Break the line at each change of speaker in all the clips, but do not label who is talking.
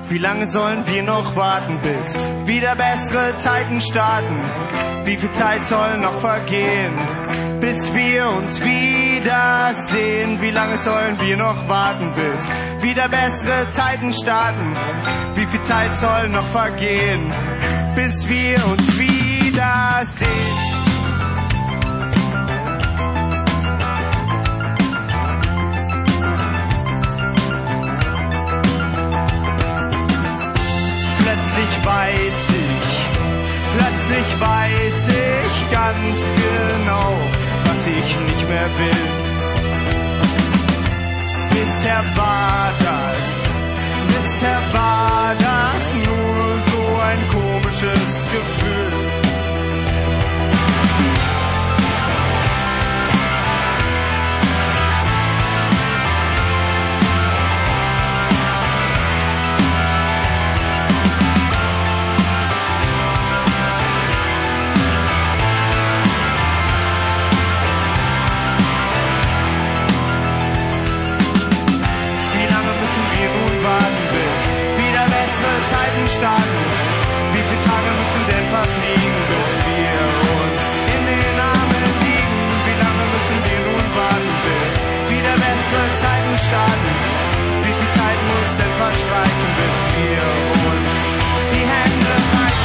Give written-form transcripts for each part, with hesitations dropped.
Wie lange sollen wir noch warten, bis wieder bessere Zeiten starten? Wie viel Zeit soll noch vergehen, bis wir uns wiedersehen? Wie lange sollen wir noch warten, bis wieder bessere Zeiten starten? Wie viel Zeit soll noch vergehen, bis wir uns wiedersehen? Plötzlich weiß ich ganz genau, was ich nicht mehr will. Bisher war das nur so ein komisches Gefühl. Starten. Wie viele Tage müssen denn verfliegen, bis wir uns in den Armen liegen? Wie lange müssen wir nun warten, bis wieder bessere Zeiten starten? Wie viel Zeit muss denn verstreichen, bis wir uns die Hände reichen?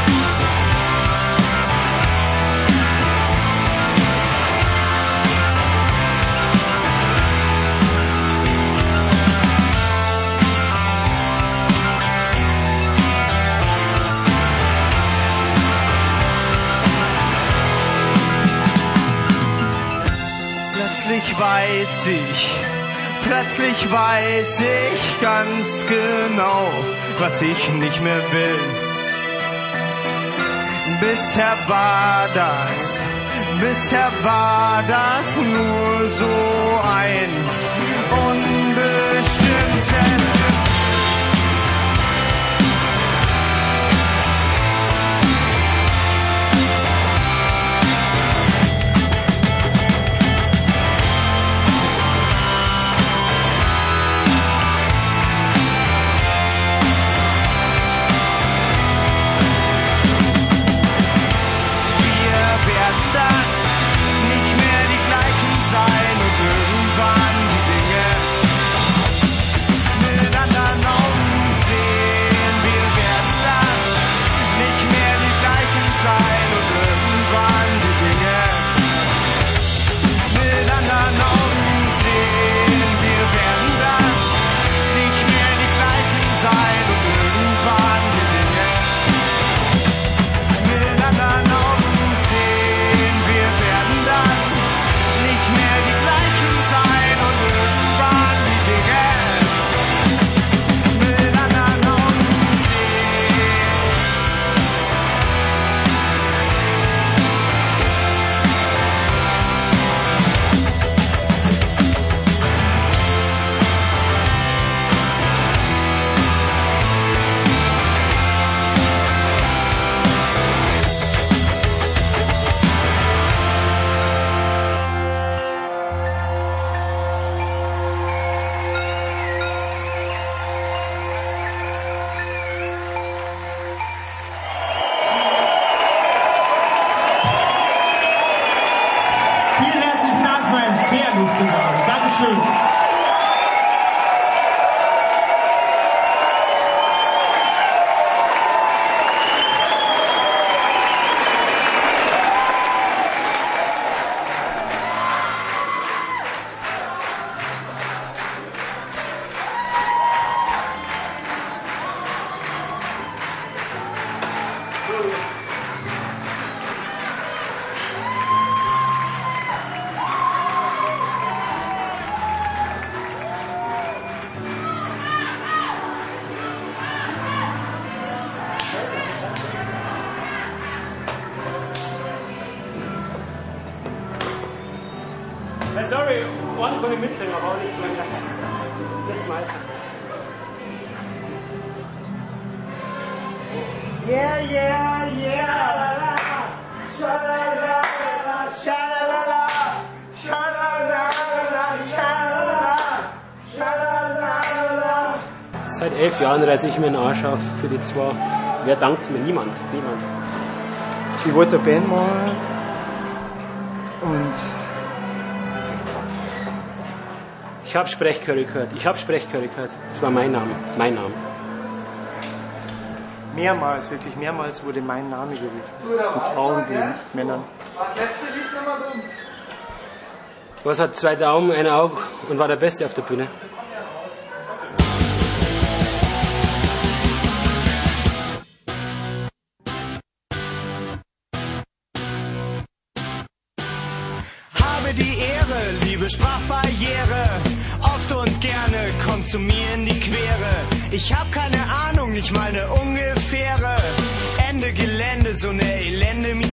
Plötzlich weiß ich ganz genau, was ich nicht mehr will. Bisher war das nur so ein unbestimmtes Gefühl.
Sorry, one konnte mitsingen, aber auch nicht so ganz. Das meiste.
Yeah, yeah, yeah. Sha-la-la, sha-la-la, sha-la-la, sha-la-la, sha-la-la,
Seit 11 Jahren reiße ich mir den Arsch auf für die zwei. Wer dankt's mir? Niemand. Niemand.
Ich wollte eine Band machen und
Ich habe Sprechchöre gehört. Das war mein Name. Mein Name.
mehrmals, wirklich mehrmals wurde mein Name gerufen. Von Frauen wie Männern.
Was hat 2 Daumen, ein Auge und war der Beste auf der Bühne?
Habe die Ehre, liebe Sprachbarriere. Oft und gerne kommst du mir in die Quere. Ich hab keine Ahnung, nicht mal eine ungefähre. Ende Gelände, so eine elende